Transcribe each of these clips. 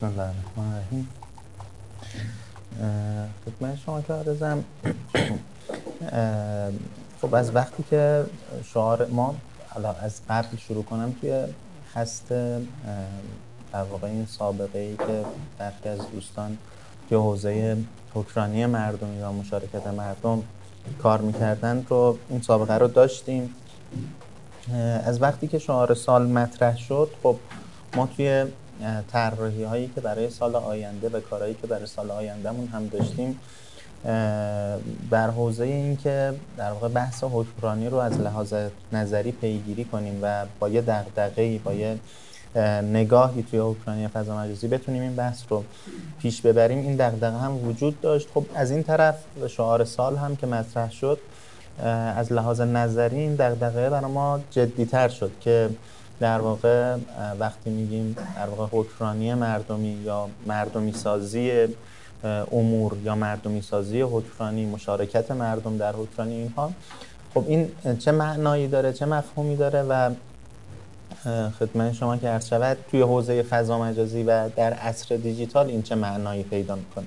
بسم الله الرحمن الرحیم. خدمت شما که عرضم خب از وقتی که شعار ما از قبل شروع کنم توی هست در واقع این سابقه ای که برخی از دوستان توی حوزه حکمرانی مردمی یا مشارکت مردم کار میکردن رو این سابقه رو داشتیم. از وقتی که شعار سال مطرح شد خب ما توی طراحی هایی که برای سال آینده و کارهایی که برای سال آیندهمون هم داشتیم در حوزه این که در واقع بحث حکمرانی رو از لحاظ نظری پیگیری کنیم و با یه دغدغه‌ای با یه نگاهی توی حکمرانی فضا مجازی بتونیم این بحث رو پیش ببریم، این دغدغه هم وجود داشت. خب از این طرف شعار سال هم که مطرح شد از لحاظ نظری این دغدغه برای ما جدی‌تر شد که در واقع وقتی میگیم در واقع حکمرانی مردمی یا مردمی سازی امور یا مردمی سازی حکمرانی، مشارکت مردم در حکمرانی، اینها خب این چه معنایی داره، چه مفهومی داره و خدمت شما که عرض شود توی حوزه فضا مجازی و در عصر دیجیتال این چه معنایی پیدا میکنه.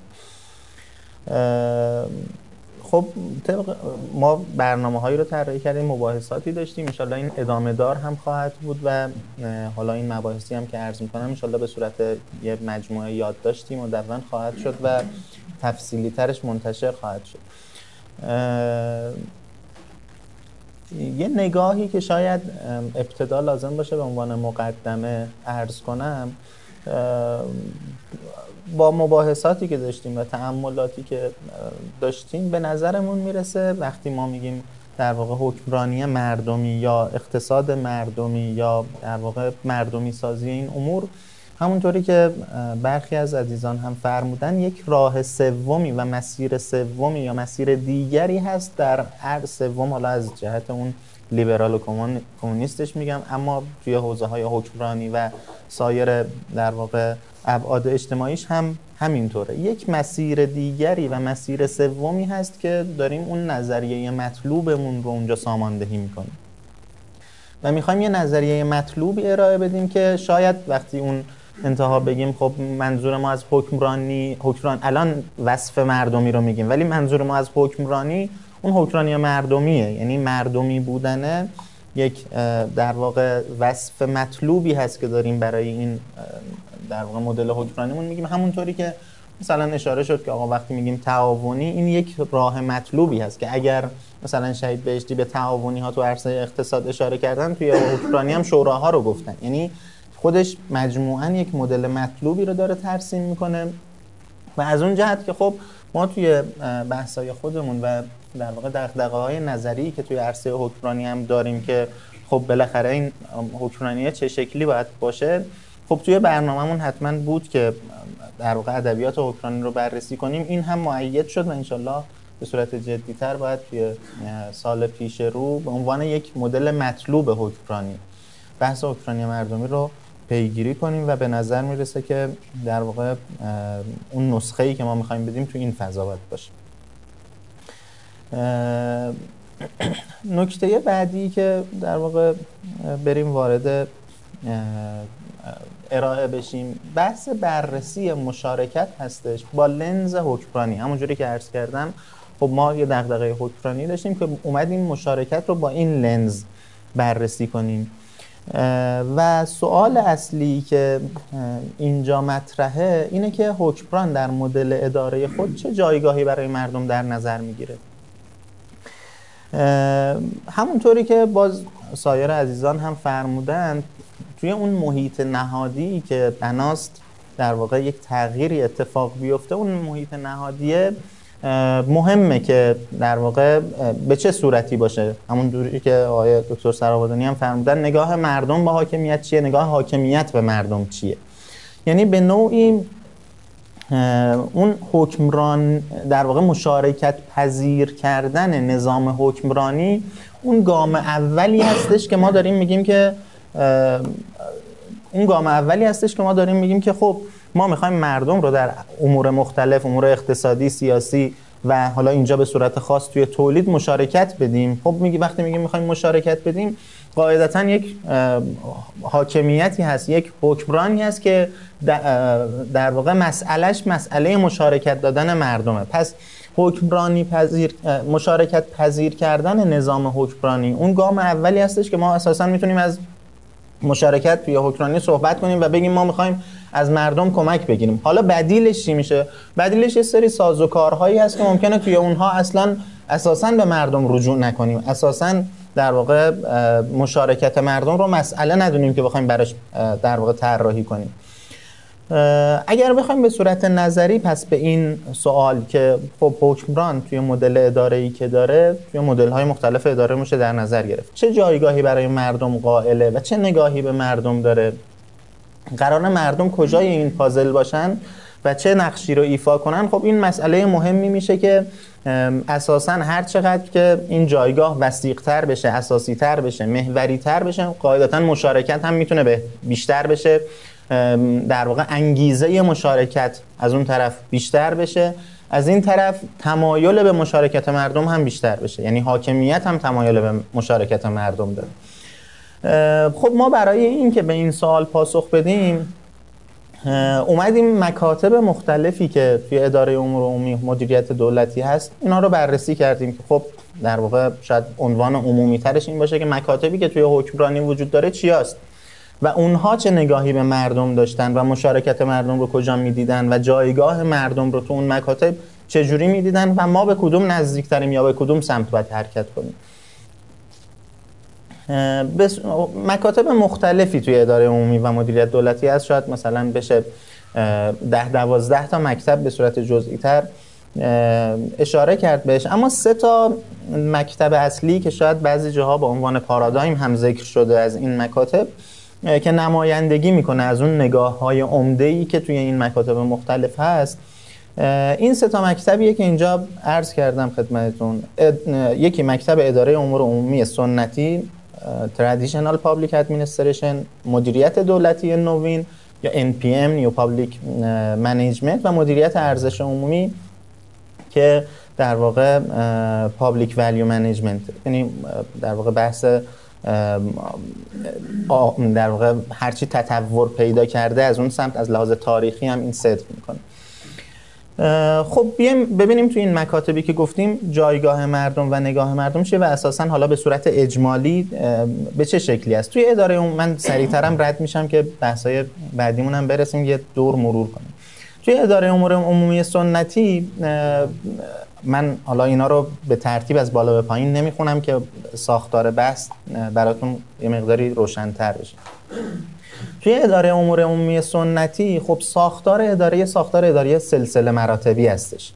خب ما برنامه هایی رو طراحی کردیم، مباحثاتی داشتیم، انشالله این ادامه دار هم خواهد بود و حالا این مباحثی هم که عرض میکنم انشالله به صورت یه مجموعه یادداشتی مدون خواهد شد و تفصیلی ترش منتشر خواهد شد. یه نگاهی که شاید ابتدا لازم باشه به عنوان مقدمه عرض کنم، با مباحثاتی که داشتیم و تأملاتی که داشتیم به نظرمون میرسه وقتی ما میگیم در واقع حکمرانی مردمی یا اقتصاد مردمی یا در واقع مردمی سازی این امور، همونطوری که برخی از عزیزان هم فرمودن یک راه سومی و مسیر سومی یا مسیر دیگری هست در هر سوم، حالا از جهت اون لیبرال و کمونیستش میگم، اما توی حوزه های حکمرانی و سایر در واقع ابعاد اجتماعیش هم همینطوره. یک مسیر دیگری و مسیر سومی هست که داریم اون نظریه مطلوبمون رو اونجا ساماندهی میکنیم و میخوایم یه نظریه مطلوبی ارائه بدیم که شاید وقتی اون انتها بگیم خب منظور ما از حکمرانی الان وصف مردمی رو میگیم، ولی منظور ما از حکمرانی اون حکمرانی مردمیه، یعنی مردمی بودنه یک در واقع وصف مطلوبی هست که داریم برای این در واقع مدل حکمرانیمون میگیم. همونطوری که مثلا اشاره شد که آقا وقتی میگیم تعاونی این یک راه مطلوبی هست که اگر مثلا شهید بهشتی به تعاونی ها تو عرصه اقتصاد اشاره کردن، توی حکمرانی هم شوراها رو گفتن، یعنی خودش مجموعاً یک مدل مطلوبی رو داره ترسیم میکنه و از اون جهت که خب ما توی بحث‌های خودمون و در واقع دغدغه‌های نظری که توی عرصه حکمرانی هم داریم که خب بالاخره این حکمرانی چه شکلی باید باشه، خب توی برنامه‌مون حتما بود که در واقع ادبیات حکمرانی رو بررسی کنیم. این هم مؤید شد و انشالله به صورت جدی‌تر باید توی سال پیش رو به عنوان یک مدل مطلوب حکمرانی بحث حکمرانی مردمی رو پیگیری کنیم و به نظر میرسه که در واقع اون نسخه‌ای که ما می‌خوایم بدیم توی این فضا باید باشه. نکته بعدی که در واقع بریم وارد ارائه بشیم بحث بررسی مشارکت هستش با لنز حکمرانی. همونجوری که عرض کردم خب ما یه دغدغه حکمرانی داشتیم که اومدیم مشارکت رو با این لنز بررسی کنیم و سوال اصلی که اینجا مطرحه اینه که حکمران در مدل اداره خود چه جایگاهی برای مردم در نظر میگیره. همونطوری که باز سایر عزیزان هم فرمودند، توی اون محیط نهادی که بناست در واقع یک تغییری اتفاق بیفته، اون محیط نهادیه مهمه که در واقع به چه صورتی باشه. همونجوری که آقای دکتر سرآبادانی هم فرمودن، نگاه مردم به حاکمیت چیه، نگاه حاکمیت به مردم چیه. یعنی به نوعی اون حکمران در واقع مشارکت پذیر کردن نظام حکمرانی اون گام اولی هستش که ما داریم میگیم که خب ما میخوایم مردم رو در امور مختلف، امور اقتصادی، سیاسی و حالا اینجا به صورت خاص توی تولید مشارکت بدیم. خب وقتی میگیم میخوایم مشارکت بدیم، قاعدتاً یک حاکمیتی هست، یک حکمرانی هست که در واقع مسئله مشارکت دادن مردمه. پس مشارکت پذیر کردن نظام حکمرانی اون گام اولی هستش که ما اساساً میتونیم از مشارکت توی حکمرانی صحبت کنیم و بگیم ما میخوایم از مردم کمک بگیریم. حالا بدیلش چی میشه؟ بدیلش یه سری سازوکارهایی هست که ممکنه توی اونها اساساً به مردم رجوع نکنیم، اساساً در واقع مشارکت مردم رو مسئله ندونیم که بخوایم براش در واقع طراحی کنیم. اگر بخوایم به صورت نظری پس به این سوال که خب حکمران توی مدل اداره‌ای که داره، توی مدل‌های مختلف اداره میشه در نظر گرفت، چه جایگاهی برای مردم قائله و چه نگاهی به مردم داره، قرار مردم کجای این پازل باشن و چه نقشی رو ایفا کنن. خب این مسئله مهمی میشه که اساساً هر چقدر که این جایگاه وسیع‌تر بشه، اساسی‌تر بشه، محوری‌تر بشه، قاعدتاً مشارکت هم میتونه بیشتر بشه، در واقع انگیزه مشارکت از اون طرف بیشتر بشه، از این طرف تمایل به مشارکت مردم هم بیشتر بشه، یعنی حاکمیت هم تمایل به مشارکت مردم داره. خب ما برای این که به این سوال پاسخ بدیم اومدیم مکاتب مختلفی که توی اداره امور عمومی مدیریت دولتی هست اینا رو بررسی کردیم که خب در واقع شاید عنوان عمومی ترش این باشه که مکاتبی که توی حکمرانی وجود داره چی هست و اونها چه نگاهی به مردم داشتن و مشارکت مردم رو کجا میدیدن و جایگاه مردم رو تو اون مکاتب چجوری میدیدن و ما به کدوم نزدیکتریم یا به کدوم سمت باید حرکت کنیم. مکاتب مختلفی توی اداره عمومی و مدیریت دولتی هست، شاید مثلا بشه 10-12 تا مکتب به صورت جزئی تر اشاره کرد بهش، اما 3 تا مکتب اصلی که شاید بعضی جاها با عنوان پارادایم هم ذکر شده از این مکاتب که نمایندگی میکنه از اون نگاه‌های عمده‌ای که توی این مکاتب مختلف هست. این 3 تا مکتبیه که اینجا عرض کردم خدمتتون. یکی مکتب اداره امور عمومی سنتی Traditional Public Administration، مدیریت دولتی نوین یا NPM New Public Management و مدیریت ارزش عمومی که در واقع Public Value Management، یعنی در واقع بحث در واقع هرچی تطور پیدا کرده از اون سمت از لحاظ تاریخی هم این صدق میکنه. خب بیایم ببینیم توی این مکاتبی که گفتیم جایگاه مردم و نگاه مردم چیه و اساساً حالا به صورت اجمالی به چه شکلی است. توی اداره من سریع‌ترم رد میشم که بحث‌های بعدیمون هم برسیم یه دور مرور کنیم. توی اداره امور عمومی سنتی من حالا اینا رو به ترتیب از بالا به پایین نمیخونم که ساختار بحث براتون یه مقداری روشن‌تر بشه. توی اداره امور عمومی سنتی خب ساختار اداره سلسله مراتبی هستش.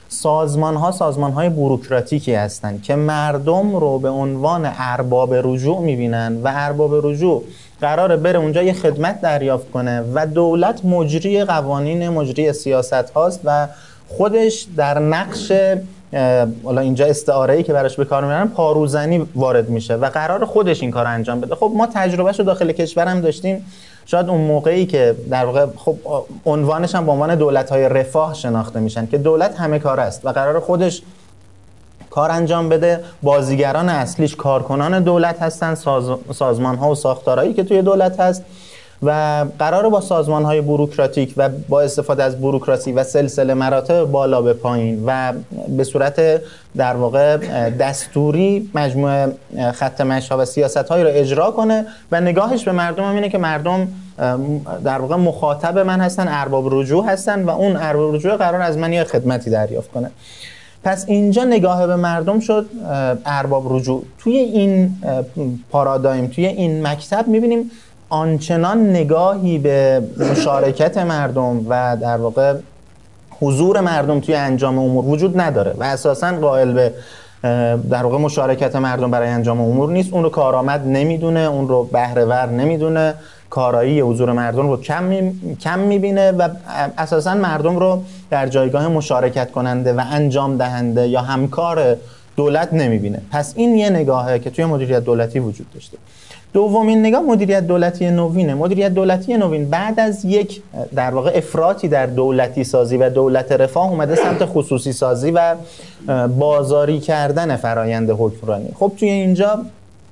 سازمان‌های بوروکراتیکی هستن که مردم رو به عنوان ارباب رجوع می‌بینن و ارباب رجوع قراره بره اونجا یه خدمت دریافت کنه و دولت مجری قوانین، مجری سیاست هاست و خودش در نقش حالا اینجا استعاره‌ای که براش به کار میبرن پاروزنی وارد میشه و قرار خودش این کار انجام بده. خب ما تجربهشو داخل کشورم داشتیم، شاید اون موقعی که در واقع خب عنوانش هم به عنوان دولت‌های رفاه شناخته میشن که دولت همه کار است و قرار خودش کار انجام بده. بازیگران اصلیش کارکنان دولت هستن، سازمان‌ها و ساختارهایی که توی دولت هست و قراره با سازمان‌های بوروکراتیک و با استفاده از بوروکراسی و سلسله مراتب بالا به پایین و به صورت در واقع دستوری مجموعه خط مشی‌ها و سیاست‌هایی رو اجرا کنه و نگاهش به مردم هم اینه که مردم در واقع مخاطب من هستن، ارباب رجوع هستن و اون ارباب رجوع قرار از من یه خدمتی دریافت کنه. پس اینجا نگاه به مردم شد ارباب رجوع. توی این پارادایم، توی این مکتب می‌بینیم آنچنان نگاهی به مشارکت مردم و در واقع حضور مردم توی انجام امور وجود نداره و اساساً قائل به در واقع مشارکت مردم برای انجام امور نیست. اون رو کارآمد نمیدونه، اون رو بهره ور نمیدونه، کارایی حضور مردم رو کم میبینه و اساساً مردم رو در جایگاه مشارکت کننده و انجام دهنده یا همکار دولت نمیبینه. پس این یه نگاهه که توی مدیریت دولتی وجود داشته. دومین نگاه مدیریت دولتی نوینه. مدیریت دولتی نوین بعد از یک در واقع افراطی در دولتی سازی و دولت رفاه اومده سمت خصوصی سازی و بازاری کردن فرایند حکمرانی. خب توی اینجا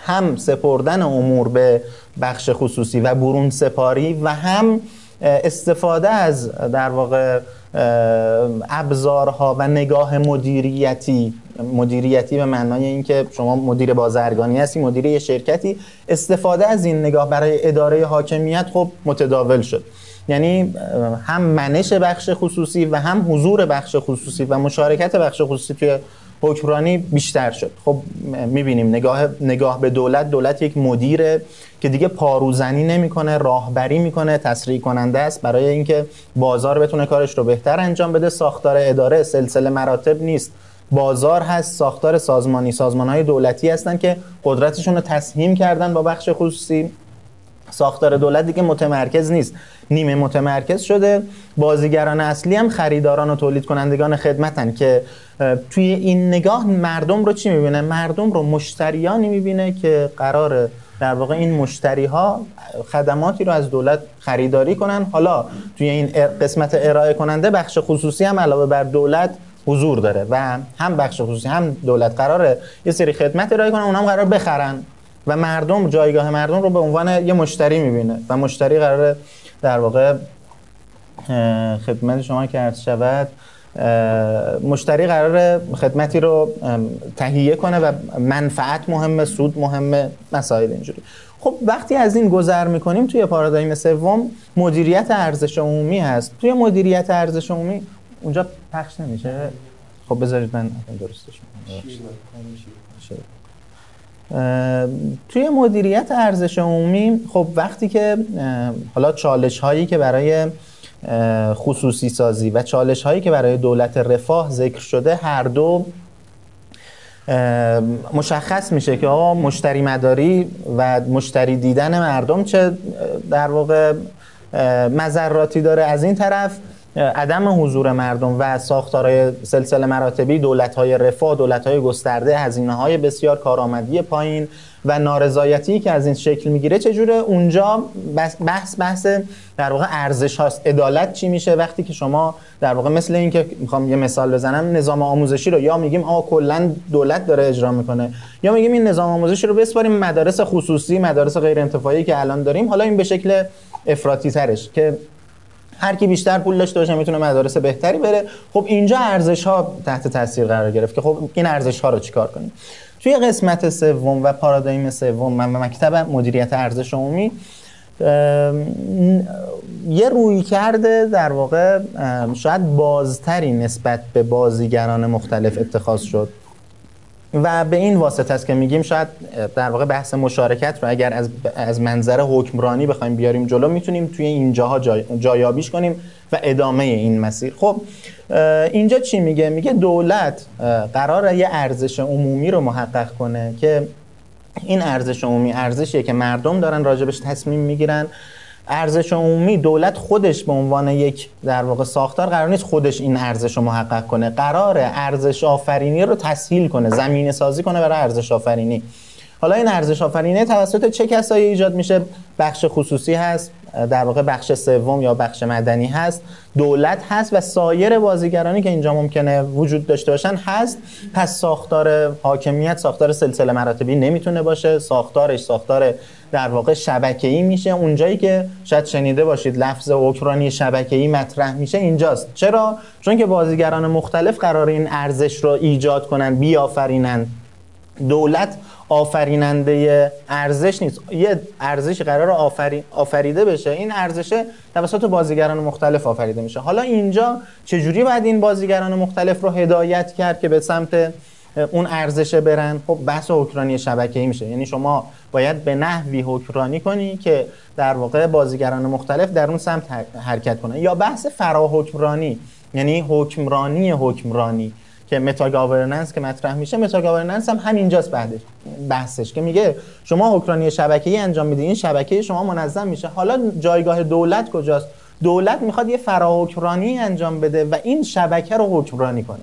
هم سپردن امور به بخش خصوصی و برون سپاری و هم استفاده از در واقع ابزارها و نگاه مدیریتی به معنای اینکه شما مدیر بازرگانی هستی، مدیر یه شرکتی، استفاده از این نگاه برای اداره حاکمیت خب متداول شد. یعنی هم منش بخش خصوصی و هم حضور بخش خصوصی و مشارکت بخش خصوصی توی حکمرانی بیشتر شد. خب میبینیم نگاه به دولت یک مدیره که دیگه پاروزنی نمیکنه، راهبری میکنه، تسریع کننده است برای اینکه بازار بتونه کارش رو بهتر انجام بده. ساختار اداره سلسله مراتب نیست، بازار هست، ساختار سازمانهای دولتی هستن که قدرتشون رو تسهیم کردن با بخش خصوصی. ساختار دولت دیگه متمرکز نیست، نیمه متمرکز شده. بازیگران اصلی هم خریداران و تولید کنندگان خدمتن که توی این نگاه مردم رو چی میبینه؟ مردم رو مشتریانی میبینه که قراره در واقع این مشتری ها خدماتی رو از دولت خریداری کنن. حالا توی این قسمت ارائه کننده بخش خصوصی هم علاوه بر دولت حضور داره و هم بخش خصوصی هم دولت قراره یه سری خدمت ارائه کنن، اونها هم قرار بخرن و مردم جایگاه مردم رو به عنوان یه مشتری میبینه و مشتری قراره در واقع خدمت شما که عرض شود، مشتری قراره خدمتی رو تهیه کنه و منفعت مهمه، سود مهمه، مسائل اینجوری. خب وقتی از این گذر میکنیم توی پارادایم سوم مدیریت ارزش عمومی هست. توی مدیریت ارزش عمومی اونجا پخش نمیشه. خب بذارید من درستش کنم. توی مدیریت ارزش عمومی خب وقتی که حالا چالش هایی که برای خصوصی سازی و چالش هایی که برای دولت رفاه ذکر شده هر دو مشخص میشه که آقا مشتری مداری و مشتری دیدن مردم چه در واقع مضراتی داره. از این طرف عدم حضور مردم و ساختارهای سلسله مراتبی دولت‌های رفاه، دولت‌های گسترده، هزینه‌های بسیار، کارآمدی پایین و نارضایتی که از این شکل میگیره چجوره؟ اونجا بحث در واقع ارزش هاست. عدالت چی میشه وقتی که شما در واقع مثل این که میخوام یه مثال بزنم، نظام آموزشی رو یا میگیم کلا دولت داره اجرا میکنه یا میگیم این نظام آموزشی رو بسپاریم مدارس خصوصی، مدارس غیر انتفاعی که الان داریم، حالا این به شکل افراطی ترش که هر کی بیشتر پول داشته باشه میتونه مدارس بهتری بره. خب اینجا ارزش ها تحت تاثیر قرار گرفت که خب این ارزش ها رو چیکار کنیم؟ توی قسمت سوم و پارادایم سوم و مکتب مدیریت ارزش عمومی یه روی کرده در واقع شاید بازتری نسبت به بازیگران مختلف اتخاذ شد و به این واسطه است که میگیم شاید در واقع بحث مشارکت رو اگر از منظر حکمرانی بخوایم بیاریم جلو میتونیم توی اینجاها جایابیش کنیم و ادامه این مسیر. خب اینجا چی میگه؟ میگه دولت قراره یه ارزش عمومی رو محقق کنه که این ارزش عمومی ارزشیه که مردم دارن راجبش تصمیم میگیرن. ارزش عمومی دولت خودش به عنوان یک در واقع ساختار قرار نیست خودش این ارزش رو محقق کنه، قراره ارزش آفرینی رو تسهیل کنه، زمینه سازی کنه برای ارزش آفرینی. حالا این ارزش آفرینی توسط چه کسایی ایجاد میشه؟ بخش خصوصی هست، در واقع بخش سوم یا بخش مدنی هست، دولت هست و سایر بازیگرانی که اینجا ممکنه وجود داشته باشن هست. پس ساختار حاکمیت ساختار سلسله مراتبی نمیتونه باشه، ساختارش ساختار در واقع شبکه‌ای میشه. اونجایی که شاید شنیده باشید لفظ حکمرانی شبکه‌ای مطرح میشه اینجاست. چرا؟ چون که بازیگران مختلف قرار این ارزش رو ایجاد کنن، بیافرینن. دولت آفریننده ارزش نیست، یه ارزش قرار آفریده بشه، این ارزش توسط بازیگران مختلف آفریده میشه. حالا اینجا چجوری باید این بازیگران مختلف رو هدایت کرد که به سمت اون ارزشه برن؟ خب بحث حکمرانی شبکه‌ای میشه. یعنی شما باید به نحوی حکمرانی کنی که در واقع بازیگران مختلف در اون سمت حرکت کنن. یا بحث فراحکمرانی، یعنی حکمرانی که متا گاورننس که مطرح میشه، متا گاورننس هم همینجاست بحثش که میگه شما حکمرانی شبکه‌ای انجام میدید، این شبکه شما منظم میشه. حالا جایگاه دولت کجاست؟ دولت میخواد یه فراحکمرانی انجام بده و این شبکه رو حکمرانی کنه.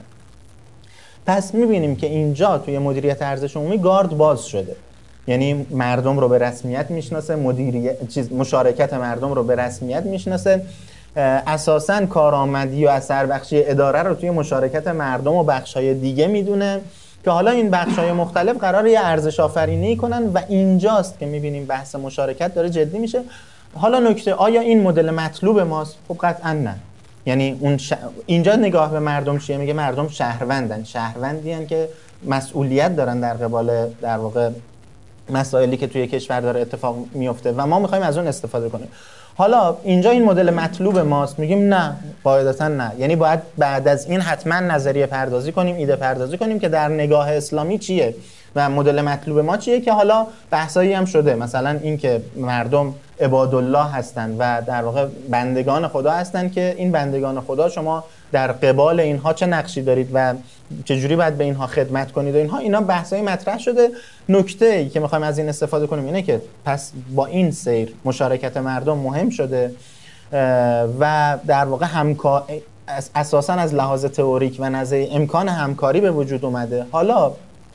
پس میبینیم که اینجا توی مدیریت ارزش عمومی گارد باز شده، یعنی مردم رو به رسمیت میشناسه، مشارکت مردم رو به رسمیت میشناسه، اساساً کارآمدی و اثر بخشی اداره رو توی مشارکت مردم و بخش‌های دیگه میدونه که حالا این بخش‌های مختلف قراره یه ارزش آفرینی کنن و اینجاست که می‌بینیم بحث مشارکت داره جدی میشه. حالا نکته، آیا این مدل مطلوب ماست؟ خب قطعاً نه. یعنی اینجا نگاه به مردم چیه؟ میگه مردم شهروندیان که مسئولیت دارن در قبال در واقع مسائلی که توی کشور داره اتفاق میفته و ما میخوایم از اون استفاده کنیم. حالا اینجا این مدل مطلوب ماست، میگیم نه، قاعدتا نه. یعنی باید بعد از این حتما نظریه پردازی کنیم، ایده پردازی کنیم که در نگاه اسلامی چیه و مدل مطلوب ما چیه، که حالا بحثایی هم شده، مثلا این که مردم عبادالله هستن و در واقع بندگان خدا هستن، که این بندگان خدا شما در قبال اینها چه نقشی دارید و چجوری باید به اینها خدمت کنید و اینا بحثای مطرح شده. نکته ای که میخوایم از این استفاده کنیم اینه که پس با این سیر مشارکت مردم مهم شده و در واقع اساساً از لحاظ تئوریک و نظری امکان همکاری به وجود اومده. حالا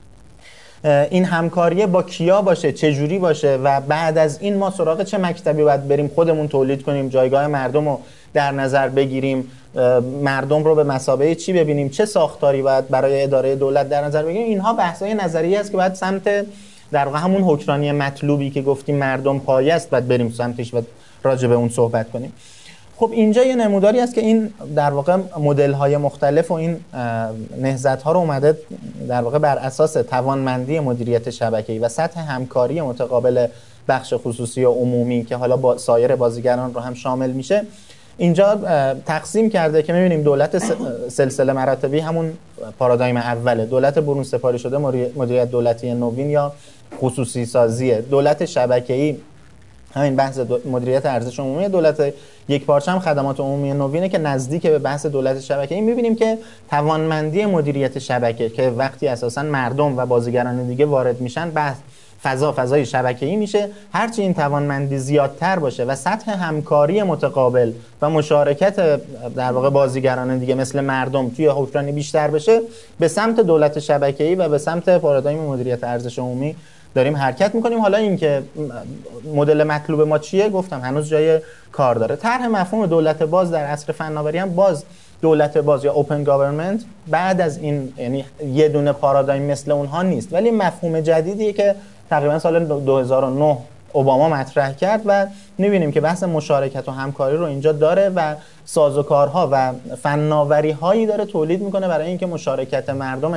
این همکاری با کیا باشه، چه جوری باشه و بعد از این ما سراغ چه مکتبی باید بریم، خودمون تولید کنیم، جایگاه مردم رو در نظر بگیریم، مردم رو به مثابه چی ببینیم، چه ساختاری باید برای اداره دولت در نظر بگیریم، اینها بحث‌های نظریه است که باید سمت در واقع همون حکمرانی مطلوبی که گفتیم مردم پایه است باید بریم سمتش و راجع به اون صحبت کنیم. خب اینجا یه نموداری است که این در واقع مدل‌های مختلف و این نهضت‌ها رو اومده در واقع بر اساس توانمندی مدیریت شبکه‌ای و سطح همکاری متقابل بخش خصوصی و عمومی که حالا با سایر بازیگران رو هم شامل میشه، اینجا تقسیم کرده که می‌بینیم دولت سلسله مراتبی همون پارادایم اوله، دولت برون سپاری شده، مدیریت دولتی نوین یا خصوصی سازیه، دولت شبکه‌ای همین بحث مدیریت ارزش عمومی، دولت یک پارچه هم خدمات عمومی نوینه که نزدیک به بحث دولت شبکه‌ای. می‌بینیم که توانمندی مدیریت شبکه که وقتی اساساً مردم و بازیگران دیگه وارد میشن، بحث فضای شبکه‌ای میشه. هرچی این توانمندی زیادتر باشه و سطح همکاری متقابل و مشارکت در واقع بازیگران دیگه مثل مردم توی حکمرانی بیشتر بشه، به سمت دولت شبکه‌ای و به سمت پارادایم مدیریت ارزش عمومی داریم حرکت میکنیم. حالا این که مدل مطلوب ما چیه، گفتم هنوز جای کار داره. طرح مفهوم دولت باز در عصر فناوری هم باز دولت باز یا اوپن گاورنمنت بعد از این، یعنی یه دونه پارادایم مثل اونها نیست، ولی مفهوم جدیدیه که تقریبا سال 2009 اوباما مطرح کرد و می‌بینیم که بحث مشارکت و همکاری رو اینجا داره و سازوکارها و فناوری‌هایی داره تولید میکنه برای اینکه مشارکت مردم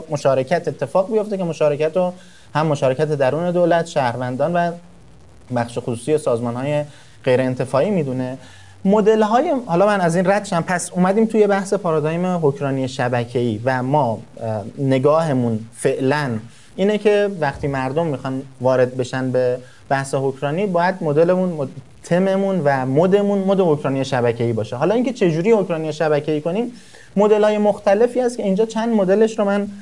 اتفاق بیفته، که مشارکت رو هم مشارکت درون دولت، شهروندان و بخش خصوصی سازمان‌های غیر انتفاعی میدونه. مدل‌های، حالا من از این رد شم، پس اومدیم توی بحث پارادایم حکمرانی شبکه‌ای و ما نگاهمون فعلاً اینه که وقتی مردم میخوان وارد بشن به بحث حکمرانی، باید مدلمون، تممون و مد حکمرانی شبکه‌ای باشه. حالا اینکه چجوری حکمرانی شبکه‌ای کنیم، مدل‌های مختلفی هست که اینجا چند مدلش رو من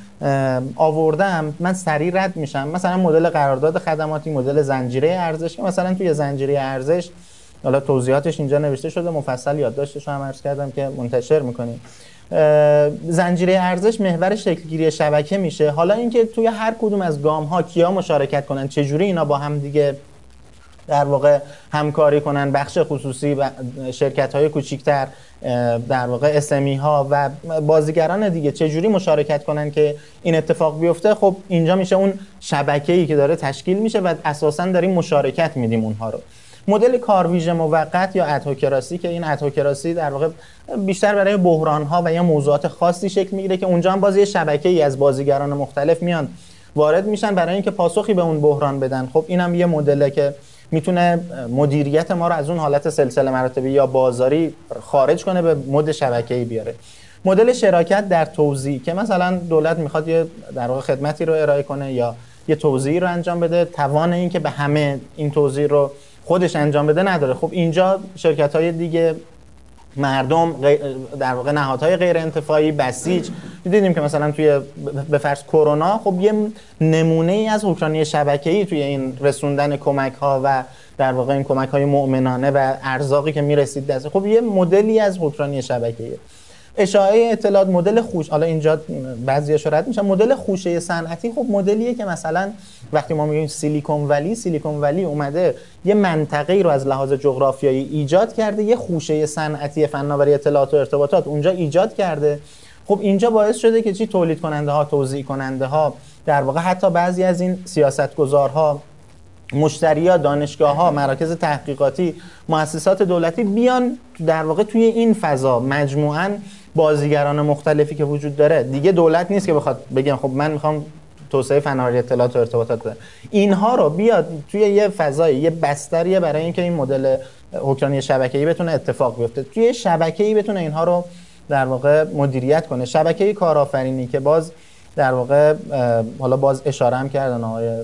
آوردم، من سریع رد میشم. مثلا مدل قرارداد خدماتی، مدل زنجیره ارزش، که مثلا توی زنجیره ارزش، حالا توضیحاتش اینجا نوشته شده، مفصل یادداشتش رو هم عرض کردم که منتشر می‌کنیم. زنجیره ارزش محور شکلگیری شبکه میشه. حالا اینکه توی هر کدوم از گام‌ها کیا مشارکت کنن، چجوری اینا با هم دیگه در واقع همکاری کنن، بخش خصوصی و شرکت‌های کوچیک‌تر، در واقع SME ها و بازیگران دیگه چجوری مشارکت کنن که این اتفاق بیفته، خب اینجا میشه اون شبکه‌ای که داره تشکیل میشه و اساساً داریم مشارکت میدیم اونها رو. مدل کارویژه موقت یا ادهوکراسی، که این ادهوکراسی در واقع بیشتر برای بحران‌ها و یا موضوعات خاصی شکل میگیره که اونجا هم باز یه شبکه‌ای از بازیگران مختلف میان وارد میشن برای اینکه پاسخی به اون بحران بدن. خب اینم یه مدله که میتونه مدیریت ما رو از اون حالت سلسله مراتبی یا بازاری خارج کنه، به مد شبکه‌ای بیاره. مدل شراکت در توزیع، که مثلا دولت میخواد یه در واقع خدمتی رو ارائه کنه یا یه توزیعی رو انجام بده، توان این که به همه این توزیع رو خودش انجام بده نداره. خب اینجا شرکت‌های دیگه، مردم، در واقع نهادهای غیر انتفاعی، بسیج، دیدیم که مثلا توی به فرض کرونا، خب یه نمونه ای از حکمرانی شبکه‌ای توی این رسوندن کمک‌ها و در واقع این کمک‌های مؤمنانه و ارزاقی که میرسید دست، خب یه مدلی از حکمرانی شبکه‌ای. اشاعه اطلاعات، مدل حالا اینجا بعضی‌هاش رد میشن. مدل خوشه صنعتی، خب مدلیه که مثلا وقتی ما میگیم سیلیکون ولی اومده یه منطقه‌ای رو از لحاظ جغرافیایی ایجاد کرده، یه خوشه صنعتی فناوری اطلاعات و ارتباطات اونجا ایجاد کرده. خب اینجا باعث شده که چی؟ تولید کننده ها، توزیع کننده ها، در واقع حتی بعضی از این سیاستگزارها، مشتری‌ها، دانشگاه‌ها، مراکز تحقیقاتی، مؤسسات دولتی بیان در واقع توی این فضا مجموعاً بازیگران مختلفی که وجود داره. دیگه دولت نیست که بخواد بگم خب من میخوام توسعه فناوری اطلاعات و ارتباطات بدم، اینها رو بیاد توی یه فضای، یه بستریه برای اینکه این مدل حکمرانی شبکه‌ای بتونه اتفاق بیفته، توی شبکه‌ای بتونه اینها رو در واقع مدیریت کنه. شبکه کارآفرینی که باز در واقع حالا باز اشاره هم کردن آقای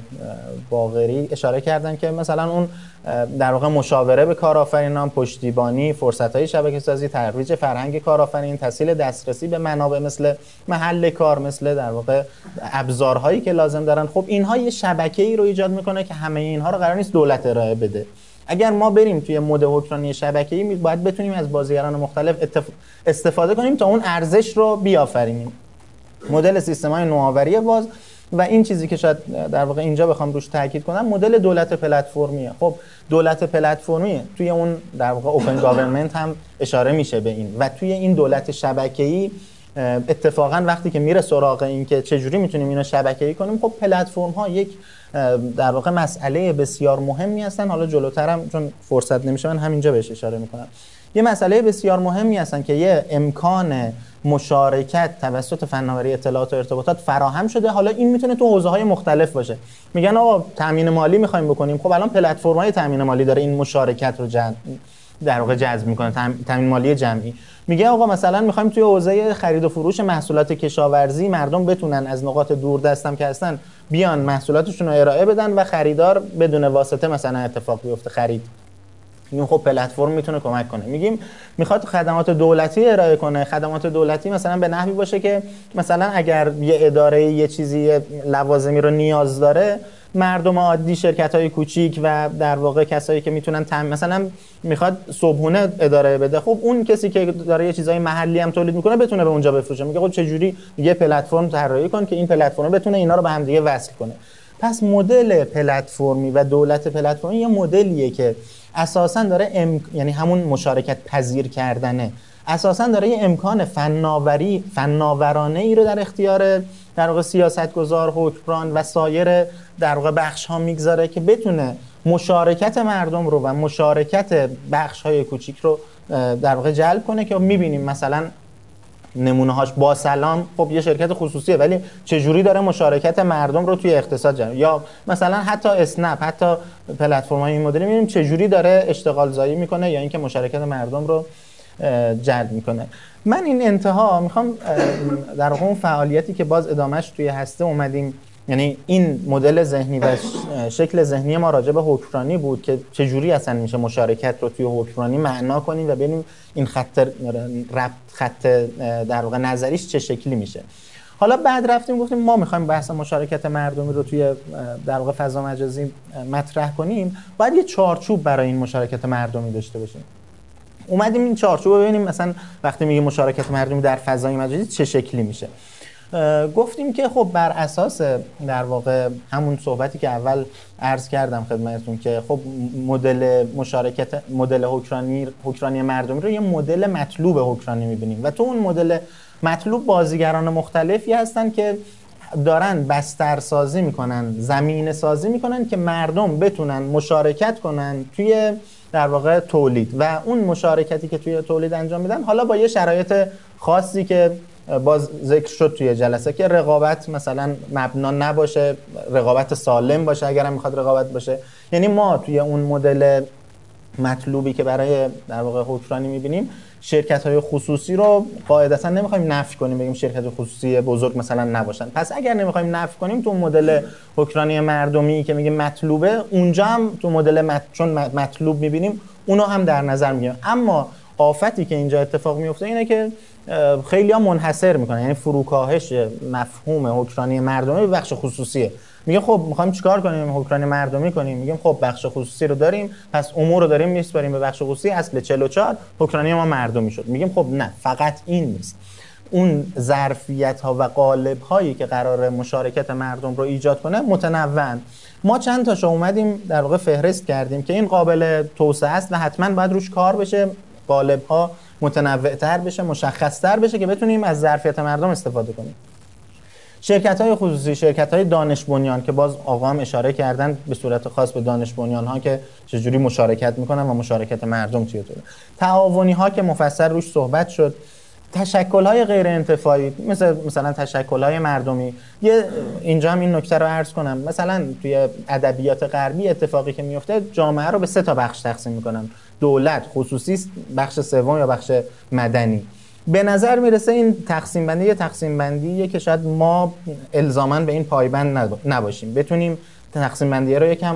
باقری، اشاره کردن که مثلا اون در واقع مشاوره به کارآفرینان، پشتیبانی، فرصت‌های شبکه‌سازی، ترویج فرهنگ کارآفرین، تسهیل دسترسی به منابع مثل محل کار، مثل در واقع ابزارهایی که لازم دارن. خب اینها یه شبکه‌ای رو ایجاد میکنه که همه اینها رو قرار نیست دولت ارائه بده. اگر ما بریم توی مد حکمرانی شبکه‌ای باید بتونیم از بازیگران مختلف استفاده کنیم تا اون ارزش رو بیافرینیم. مدل سیستم‌های نوآوری باز و این چیزی که شاید در واقع اینجا بخوام روش تاکید کنم، مدل دولت پلتفرمیه. خب دولت پلتفرمی توی اون در واقع اوپن گاورنمنت هم اشاره میشه به این، و توی این دولت شبکه‌ای اتفاقا وقتی که میره سراغ این که چجوری میتونیم اینو شبکه‌ای کنیم، خب پلتفرم ها یک در واقع مسئله بسیار مهمی هستن. حالا جلوترم چون فرصت نمیشه من همینجا بهش اشاره میکنم. یه مسئله بسیار مهمی هستن که یه امکان مشارکت توسط فناوری اطلاعات و ارتباطات فراهم شده. حالا این میتونه تو حوزه‌های مختلف باشه. میگن آقا تامین مالی می‌خوایم بکنیم، خب الان پلتفرم‌های تامین مالی داره این مشارکت رو در واقع جذب می‌کنه، تامین مالی جمعی. میگه آقا مثلا می‌خوایم توی حوزه خرید و فروش محصولات کشاورزی مردم بتونن از نقاط دوردستم که هستن بیان محصولاتشون رو ارائه بدن و خریدار بدون واسطه مثلا اتفاق بیفته خرید. این خب پلتفرم میتونه کمک کنه. میگیم میخواد خدمات دولتی ارائه کنه، خدمات دولتی مثلا به نحوی باشه که مثلا اگر یه اداره یه چیزی لوازمی رو نیاز داره، مردم عادی، شرکت‌های کوچیک و در واقع کسایی که میتونن مثلا میخواد صبحونه اداره بده، خب اون کسی که داره یه چیزای محلی هم تولید میکنه بتونه به اونجا بفروشه. میگه خب چه جوری؟ یه پلتفرم طراحی کن که این پلتفرم بتونه اینا رو به هم دیگه وصل کنه. پس مدل پلتفرمی و دولت پلتفرمی یه مدلیه که اساساً داره یعنی همون مشارکت پذیر کردنه، اساساً داره یه امکان فناورانه ای رو در اختیار در واقع سیاستگزار، حکمران و سایر در واقع بخش ها میگذاره که بتونه مشارکت مردم رو و مشارکت بخش های کوچیک رو در واقع جلب کنه. که میبینیم مثلا نمونه هاش با سلام، خب یه شرکت خصوصیه ولی چجوری داره مشارکت مردم رو توی اقتصاد جلب، یا مثلا حتی اسنپ، حتی پلتفرم های این مدلی میبینیم چجوری داره اشتغال زایی میکنه یا اینکه مشارکت مردم رو جلب میکنه. من این انتها میخوام در واقع اون فعالیتی که باز ادامهش توی هسته اومدیم، یعنی این مدل ذهنی و شکل ذهنی ما راجع به حکمرانی بود که چجوری اصلا میشه مشارکت رو توی حکمرانی معنا کنیم و ببینیم این خط در واقع نظریش چه شکلی میشه. حالا بعد رفتیم گفتیم ما میخوایم بحث مشارکت مردمی رو توی در واقع فضا مجازی مطرح کنیم، باید یه چارچوب برای این مشارکت مردمی داشته باشیم. اومدیم این چارچوب رو ببینیم مثلا وقتی میگه مشارکت مردمی در فضای مجازی چه شکلی میشه. گفتیم که خب بر اساس در واقع همون صحبتی که اول عرض کردم خدمتتون که خب مدل مشارکت، مدل حکمرانی مردمی رو یه مدل مطلوب حکمرانی می‌بینیم و تو اون مدل مطلوب بازیگران مختلفی هستن که دارن بسترسازی میکنن، زمینه سازی میکنن که مردم بتونن مشارکت کنن توی در واقع تولید و اون مشارکتی که توی تولید انجام میدن حالا با یه شرایط خاصی که باز ذکر شد توی جلسه که رقابت مثلا مبنا نباشه، رقابت سالم باشه اگر هم میخواد رقابت باشه. یعنی ما توی اون مدل مطلوبی که برای در واقع حکمرانی میبینیم شرکت‌های خصوصی رو قاعدتاً نمیخوایم نفی کنیم، بگیم شرکت خصوصی بزرگ مثلا نباشن. پس اگر نمیخوایم نفی کنیم تو مدل حکمرانی مردمی که میگیم مطلوبه، اونجا هم تو مدل چون مطلوب میبینیم اونو هم در نظر میگیریم. اما آفتی که اینجا اتفاق میفته اینه که خیلی‌ها منحصر میکنن، یعنی فروکاهش مفهوم حکمرانی مردمی به بخش خصوصیه. میگه خب میخوایم چیکار کنیم؟ حکمرانی مردمی کنیم. میگیم خب بخش خصوصی رو داریم، پس امور رو داریم میسپاریم به بخش خصوصی، اصل 44 حکمرانی ما مردمی شد. میگیم خب نه، فقط این نیست. اون ظرفیت ها و قالب هایی که قرار مشارکت مردم رو ایجاد کنه متنوعن. ما چند تاشو اومدیم در واقع فهرست کردیم که این قابل توسعه است و حتما باید روش کار بشه. قالب ها متنوع‌تر بشه، مشخص‌تر بشه که بتونیم از ظرفیت مردم استفاده کنیم. شرکت‌های خصوصی، شرکت‌های دانش بنیان که باز آقا هم اشاره کردن به صورت خاص به دانش بنیان‌ها که چجوری مشارکت می‌کنن و مشارکت مردم چطوره. تعاونی‌ها که مفصل روش صحبت شد. تشکل‌های غیر انتفاعی مثلا تشکل‌های مردمی. اینجا هم این نکته رو عرض کنم، مثلا توی ادبیات غربی اتفاقی که میفته جامعه رو به 3 تا بخش تقسیم می‌کنن: دولت، خصوصی، بخش سوم یا بخش مدنی. به نظر میرسه این تقسیم بندی یه تقسیم بندیه که شاید ما الزاماً به این پایبند نباشیم، بتونیم تقسیم بندی رو یکم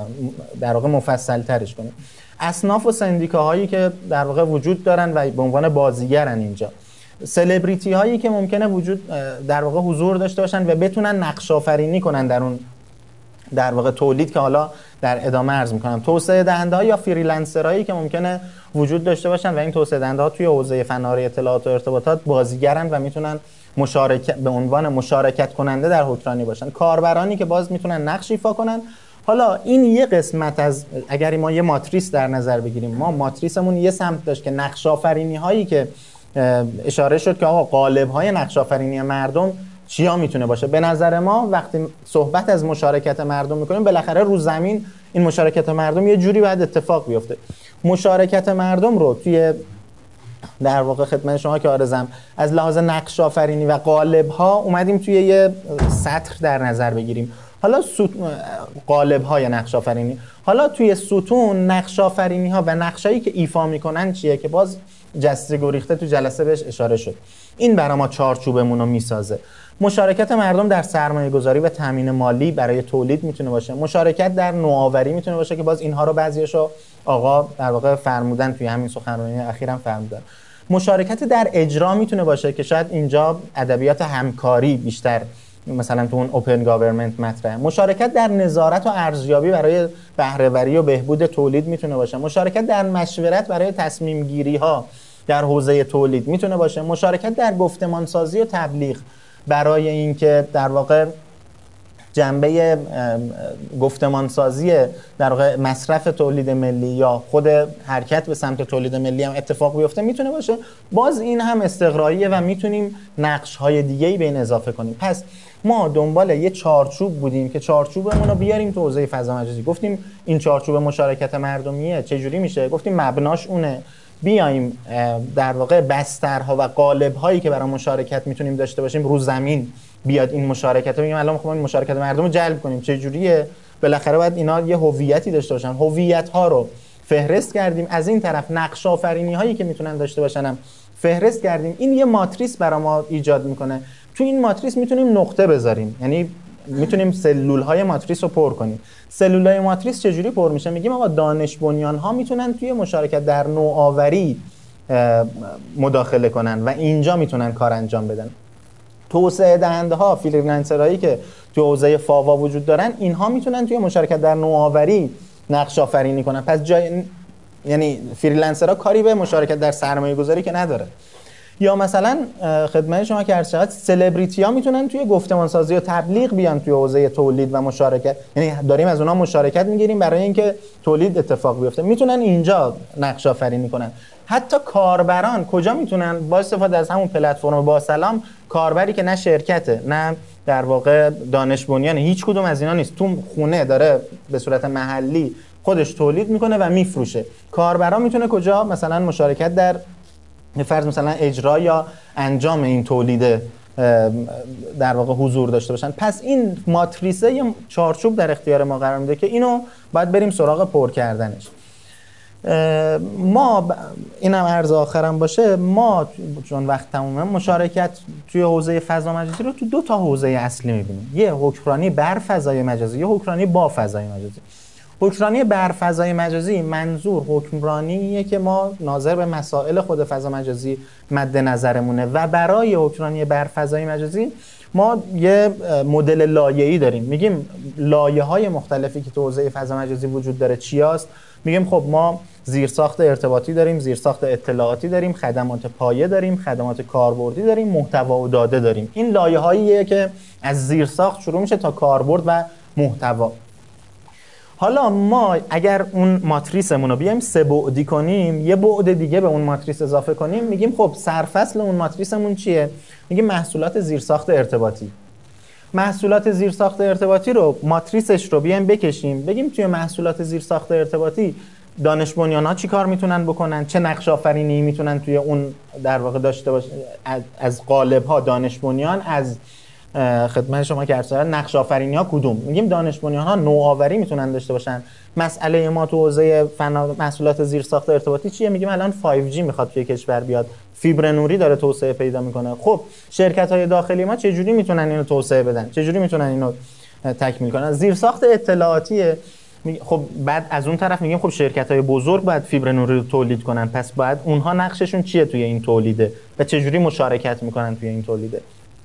در واقع مفصل ترش کنیم. اصناف و سندیکاهایی که در واقع وجود دارن و به عنوان بازیگرن اینجا، سلبریتی هایی که ممکنه وجود در واقع حضور داشته باشن و بتونن نقش آفرینی کنن در اون در واقع تولید که حالا در ادامه عرض میکنم. توسعه دهنده ها یا فریلنسرایی که ممکنه وجود داشته باشن و این توسعه دهنده ها توی حوزه فناوری اطلاعات و ارتباطات بازیگرن و میتونن به عنوان مشارکت کننده در حکمرانی باشن. کاربرانی که باز میتونن نقش ایفا کنن. حالا این یه قسمت از، اگر ما یه ماتریس در نظر بگیریم، ما ماتریسمون یه سمت داشت که نقش آفرینی هایی که اشاره شد که آقا قالب های نقش آفرینی مردم چیا میتونه باشه. به نظر ما وقتی صحبت از مشارکت مردم میکنیم، بالاخره رو زمین این مشارکت مردم یه جوری باید اتفاق بیفته. مشارکت مردم رو توی در واقع خدمت شما که آرزم از لحاظ نقش آفرینی و قالب ها اومدیم توی یه سطر در نظر بگیریم. حالا قالب های نقش آفرینی، حالا توی ستون نقش آفرینی ها و نقشایی که ایفا میکنن چیه که باز جسته گریخته تو جلسه بهش اشاره شد. این برای ما چارچوبمون رو میسازه. مشارکت مردم در سرمایه گذاری و تامین مالی برای تولید میتونه باشه. مشارکت در نوآوری میتونه باشه که باز اینها رو بعضیاشو آقا در واقع فرمودن توی همین سخنرانی اخیرم فرمودن. مشارکت در اجرا میتونه باشه که شاید اینجا ادبیات همکاری بیشتر مثلا تو اون اوپن گاورمنت مطرحه. مشارکت در نظارت و ارزیابی برای بهره‌وری و بهبود تولید میتونه باشه. مشارکت در مشورت برای تصمیم گیری ها در حوزه تولید میتونه باشه. مشارکت در گفتمان سازی و تبلیغ برای اینکه در واقع جنبه گفتمان سازی در واقع مصرف تولید ملی یا خود حرکت به سمت تولید ملی هم اتفاق بیفته میتونه باشه. باز این هم استقراییه و میتونیم نقش های دیگه‌ای به این اضافه کنیم. پس ما دنبال یه چارچوب بودیم که چارچوبمون رو بیاریم تو حوزه فضا مجازی. گفتیم این چارچوب مشارکت مردمیه چجوری میشه؟ گفتیم مبناش اونه. بیایم در واقع بسترها و قالب‌هایی که برای مشارکت میتونیم داشته باشیم رو زمین بیاد این مشارکت رو. میگیم الان می‌خوایم این مشارکت مردم رو جلب کنیم، چه جوریه؟ بالاخره باید اینا یه هویتی داشته باشن. هویت‌ها رو فهرست کردیم، از این طرف نقش آفرینی‌هایی که میتونن داشته باشن هم فهرست کردیم. این یه ماتریس برای ما ایجاد میکنه. تو این ماتریس میتونیم نقطه بذاریم، یعنی میتونیم سلول‌های ماتریس رو پر کنیم. سلول‌های ماتریس چجوری پر میشه؟ میگیم آقا دانش بنیان‌ها میتونن توی مشارکت در نوآوری مداخله کنن و اینجا میتونن کار انجام بدن. توسعه دهنده ها، فریلنسرایی که توی حوزه فاوا وجود دارن، اینها میتونن توی مشارکت در نوآوری نقش آفرینی کنن. پس یعنی فریلنسرها کاری به مشارکت در سرمایه گذاری که نداره. یا مثلا خدمت شما که عرض شد سلبریتی ها میتونن توی گفتمان سازی و تبلیغ بیان توی حوزه تولید و مشارکت، یعنی داریم از اونها مشارکت میگیریم برای اینکه تولید اتفاق بیفته، میتونن اینجا نقش آفرینی کنن. حتی کاربران کجا میتونن با استفاده از همون پلتفرم با سلام، کاربری که نه شرکته نه در واقع دانش بنیان، هیچ کدوم از اینا نیست، تو خونه داره به صورت محلی خودش تولید میکنه و میفروشه، کاربران میتونه کجا مثلا مشارکت در فرض مثلا اجرا یا انجام این تولید در واقع حضور داشته باشن. پس این ماتریسه یه چارچوب در اختیار ما قرار میده که اینو باید بریم سراغ پر کردنش. ما اینم عرض آخرم باشه، ما چون وقت تمومه مشارکت توی حوزه فضا مجازی رو تو 2 تا حوزه اصلی میبینیم، یه حکمرانی بر فضای مجازی، یه حکمرانی با فضای مجازی. حکمرانی بر فضای مجازی منظور حکمرانیه که ما ناظر به مسائل خود فضا مجازی مد نظرمونه و برای حکمرانی بر فضای مجازی ما یه مدل لایه‌ای داریم. میگیم لایه‌های مختلفی که تو حوزه فضا مجازی وجود داره چیاست؟ میگیم خب ما زیرساخت ارتباطی داریم، زیرساخت اطلاعاتی داریم، خدمات پایه داریم، خدمات کاربردی داریم، محتوا و داده داریم. این لایه‌هاییه که از زیرساخت شروع میشه تا کاربرد و محتوا. حالا ما اگر اون ماتریسمون رو بیایم سه بعدی کنیم، یه بعد دیگه به اون ماتریس اضافه کنیم، میگیم خب سرفصل اون ماتریسمون چیه؟ میگیم محصولات زیرساخت ارتباطی. محصولات زیرساخت ارتباطی رو ماتریسش رو بیایم بکشیم، بگیم توی محصولات زیرساخت ارتباطی دانش بنیان‌ها چی کار میتونن بکنن، چه نقش آفرینی میتونن توی اون در واقع داشته باشن، از قالب‌ها دانش بنیان، از خدمت شما که عرض کردم نقش آفرینی‌ها کدوم. میگیم دانش بنیان‌ها نوآوری میتونن داشته باشن. مسئله ما تو حوزه محصولات زیرساخت ارتباطی چیه؟ میگیم الان 5G میخواد توی کشور بیاد، فیبر نوری داره توسعه پیدا میکنه. خب شرکت‌های داخلی ما چه جوری میتونن اینو توسعه بدن؟ چه جوری میتونن اینو تکمیل کنن؟ زیرساخت اطلاعاتیه. خب بعد از اون طرف میگیم خب شرکت‌های بزرگ باید فیبر نوری رو تولید کنن، پس باید اونها نقششون چیه توی این تولیده و چه جوری مشارکت میکنن توی این تولیده.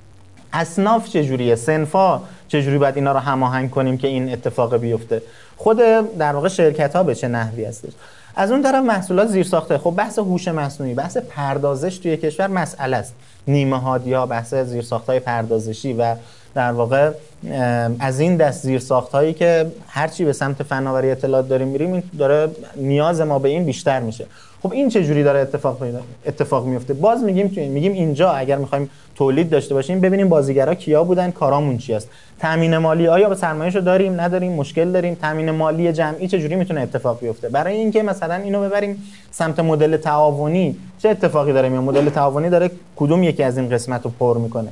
اصناف چجوریه، صنفا چجوری باید اینا رو هماهنگ کنیم که این اتفاق بیفته، خود در واقع شرکت ها به چه نحوی هستش. از اون طرف محصولات زیرساخته، خب بحث هوش مصنوعی، بحث پردازش توی کشور مسئله است. نیمه هادی‌ها، بحث زیرساخت‌های پردازشی و در واقع از این دست زیرساخت‌هایی که هرچی به سمت فناوری اطلاعات داریم میریم، این داره نیاز ما به این بیشتر میشه. خب این چه جوری داره اتفاق میفته؟ باز میگیم اینجا اگر می‌خوایم تولید داشته باشیم ببینیم بازیگرا کیا بودن، کارامون چی است. تامین مالی، آیا سرمایه‌شو داریم نداریم، مشکل داریم، تامین مالی جمعی چه جوری میتونه اتفاق بیفته. برای اینکه مثلا اینو ببریم سمت مدل تعاونی، چه اتفاقی داره میفته، مدل تعاونی داره کدوم یکی از این قسمت رو پر میکنه.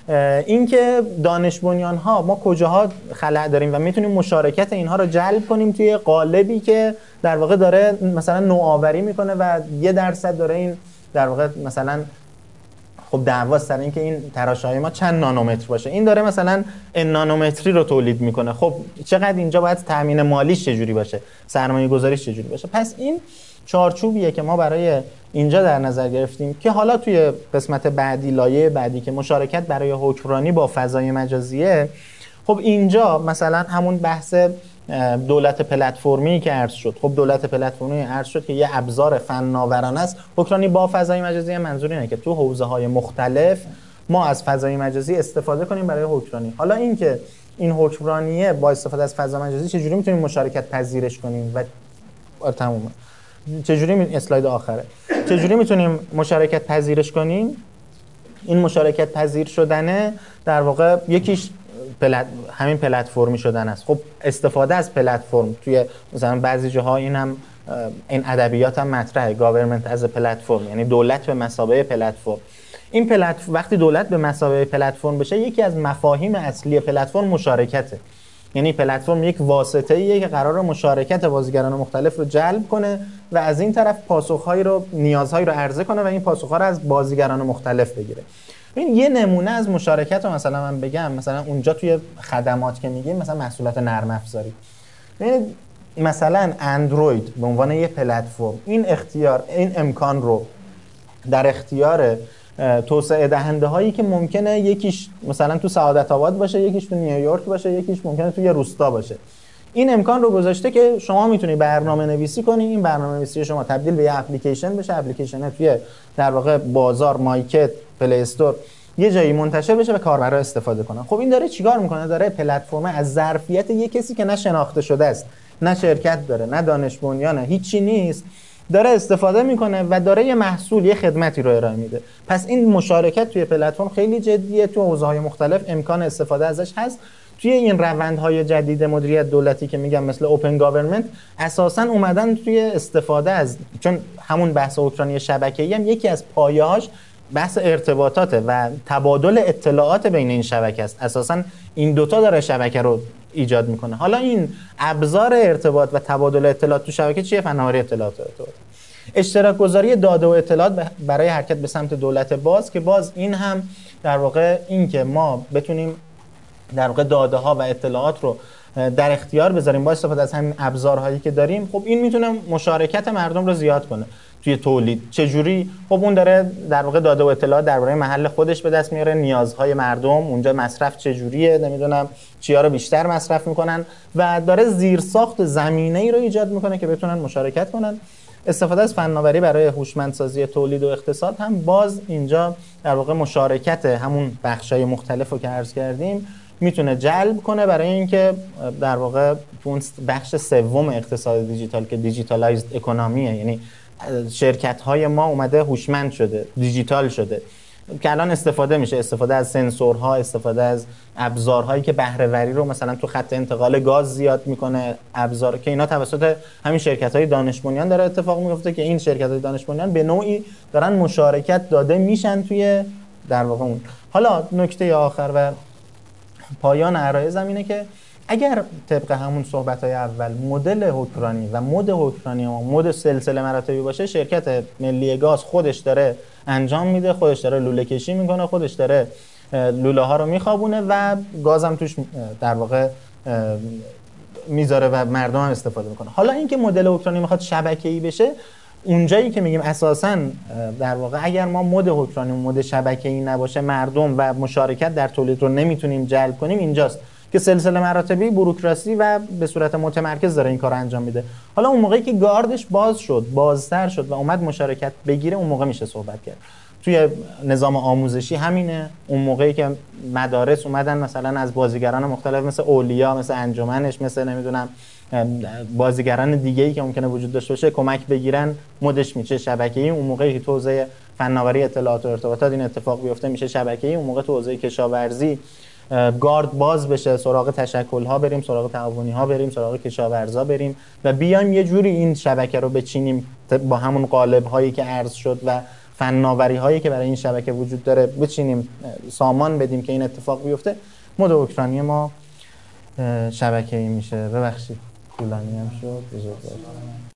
اینکه دانش بنیان‌ها ما کجاها خلأ داریم و میتونیم مشارکت اینها رو جلب کنیم توی قالبی که در واقع داره مثلا نوآوری میکنه و 1% داره این در واقع مثلا خب دعوا سر این که این تراشه‌های ما چند نانومتر باشه، این داره مثلا ان نانومتری رو تولید میکنه. خب چقدر اینجا باید تامین مالیش چجوری باشه، سرمایه گذاریش چجوری باشه. پس این چارچوبیه که ما برای اینجا در نظر گرفتیم که حالا توی قسمت بعدی، لایه بعدی که مشارکت برای حکمرانی با فضای مجازیه، خب اینجا مثلا همون بحث دولت پلتفرمی که عرض شد. خب دولت پلتفرمی عرض شد که یه ابزار فناورانه است. حکمرانی با فضای مجازی منظور اینه که تو حوزه‌های مختلف ما از فضای مجازی استفاده کنیم برای حکمرانی. حالا اینکه این حکمرانیه با استفاده از فضای مجازی چجوری میتونیم مشارکت پذیرش کنیم و تمومه. چجوری اسلاید آخره، چجوری میتونیم مشارکت پذیرش کنیم؟ این مشارکت پذیر شدنه در واقع یکیش همین پلتفرمی شدن است. خب استفاده از پلتفرم توی مثلا بعضی جاها این ادبیات هم مطرحه، گاورمنت از پلتفرم، یعنی دولت به مثابه پلتفرم. این وقتی دولت به مثابه پلتفرم بشه، یکی از مفاهیم اصلی پلتفرم مشارکته. یعنی پلتفرم یک واسطه‌ایه که قراره مشارکت بازیگران مختلف رو جلب کنه و از این طرف پاسخ‌هایی رو، نیازهایی رو عرضه کنه و این پاسخ‌ها رو از بازیگران مختلف بگیره. این یه نمونه از مشارکت رو مثلا من بگم، مثلا اونجا توی خدمات که میگیم، مثلا محصولات نرم افزاری، ببینید مثلا اندروید به عنوان یه پلتفرم این امکان رو در اختیار توسعه دهنده هایی که ممکنه یکیش مثلا تو سعادت آباد باشه، یکیش تو نیویورک باشه، یکیش ممکنه تو یه روستا باشه، این امکان رو گذاشته که شما میتونی برنامه نویسی کنی، این برنامه نویسی شما تبدیل به یه اپلیکیشن بشه، اپلیکیشن توی در واقع بازار، مارکت، پلی استور یه جایی منتشر بشه و کاربرا استفاده کنن. خب این داره چیکار میکنه؟ داره پلتفرم از ظرفیت یه کسی که نه شناخته شده است، نه شرکت داره، نه دانش بنیانه، هیچی نیست، داره استفاده میکنه و داره یه محصول، یه خدمتی رو ارائه میده. پس این مشارکت توی پلتفرم خیلی جدیه، تو حوزه‌های مختلف امکان استفاده ازش هست. توی این روندهای جدید مدیریت دولتی که میگم مثل اوپن گاورمنت، اساساً اومدن توی استفاده از، چون همون بحث حکمرانی شبکه‌ای هم یکی از پایه‌هاش بحث ارتباطاته و تبادل اطلاعات بین این شبکه است. اساساً این دوتا داره شبکه رو ایجاد میکنه. حالا این ابزار ارتباط و تبادل اطلاعات تو شبکه چیه؟ فناوری اطلاعات و ارتباط. اشتراک گذاری داده و اطلاعات برای حرکت به سمت دولت باز، که باز این هم در واقع این که ما بتونیم در واقع داده ها و اطلاعات رو در اختیار بذاریم با استفاده از همین ابزارهایی که داریم. خب این میتونه مشارکت مردم رو زیاد کنه توی تولید. چه جوری؟ خب اون داره در واقع داده و اطلاعات درباره محل خودش به دست میاره، نیازهای مردم اونجا مصرف چه جوریه، نمیدونم چیا رو بیشتر مصرف میکنن و داره زیرساخت زمینه‌ای رو ایجاد میکنه که بتونن مشارکت کنن. استفاده از فناوری برای هوشمندسازی تولید و اقتصاد هم باز اینجا در واقع مشارکت همون بخشای مختلفو که عرض کردیم میتونه جلب کنه برای اینکه در واقع اون بخش سوم اقتصاد دیجیتال که دیجیتالایزد اکونومیه، یعنی شرکت های ما اومده هوشمند شده، دیجیتال شده که الان استفاده میشه، استفاده از سنسورها، استفاده از ابزارهایی که بهره وری رو مثلا تو خط انتقال گاز زیاد میکنه، ابزار که اینا توسط همین شرکت‌های دانش بنیان داره اتفاق میفته که این شرکت‌های دانش بنیان به نوعی دارن مشارکت داده میشن توی در واقع اون. حالا نکته آخر و پایان عرایضم اینه که اگر طبق همون صحبت‌های اول مدل حکمرانی و مد حکمرانی ما مد سلسله مراتبی باشه، شرکت ملی گاز خودش داره انجام میده، خودش داره لوله کشی میکنه، خودش داره لوله ها رو میخوابونه و گاز هم توش در واقع میذاره و مردم هم استفاده میکنه. حالا اینکه مدل حکمرانی میخواد شبکه‌ای بشه، اونجایی که میگیم اساساً در واقع اگر ما مد حکمرانی مد شبکه‌ای نباشه، مردم و مشارکت در تولید رو نمیتونیم جلب کنیم، اینجاست که سلسله مراتبی، بوروکراسی و به صورت متمرکز داره این کار انجام میده. حالا اون موقعی که گاردش باز شد، بازتر شد و اومد مشارکت بگیره، اون موقع میشه صحبت کرد. توی نظام آموزشی همینه، اون موقعی که مدارس اومدن مثلا از بازیگران مختلف مثل اولیا، مثل انجمنش، مثل نمیدونم بازیگران دیگه‌ای که ممکنه وجود داشته باشه کمک بگیرن، مدش میشه شبکه‌ای. اون موقعی که تو حوزه فناوری اطلاعات و ارتباطات این اتفاق بیفته میشه شبکه‌ای. اون موقع تو حوزه کشاورزی گارد باز بشه، سراغ تشکل‌ها بریم، سراغ تعاونی‌ها بریم، سراغ کشاورزا بریم و بیایم یه جوری این شبکه رو بچینیم با همون قالب‌هایی که عرض شد و فناوری‌هایی که برای این شبکه وجود داره بچینیم، سامان بدیم که این اتفاق بیفته. مد اوکراینی ما شبکه‌ای میشه. ببخشید طولانی هم شد.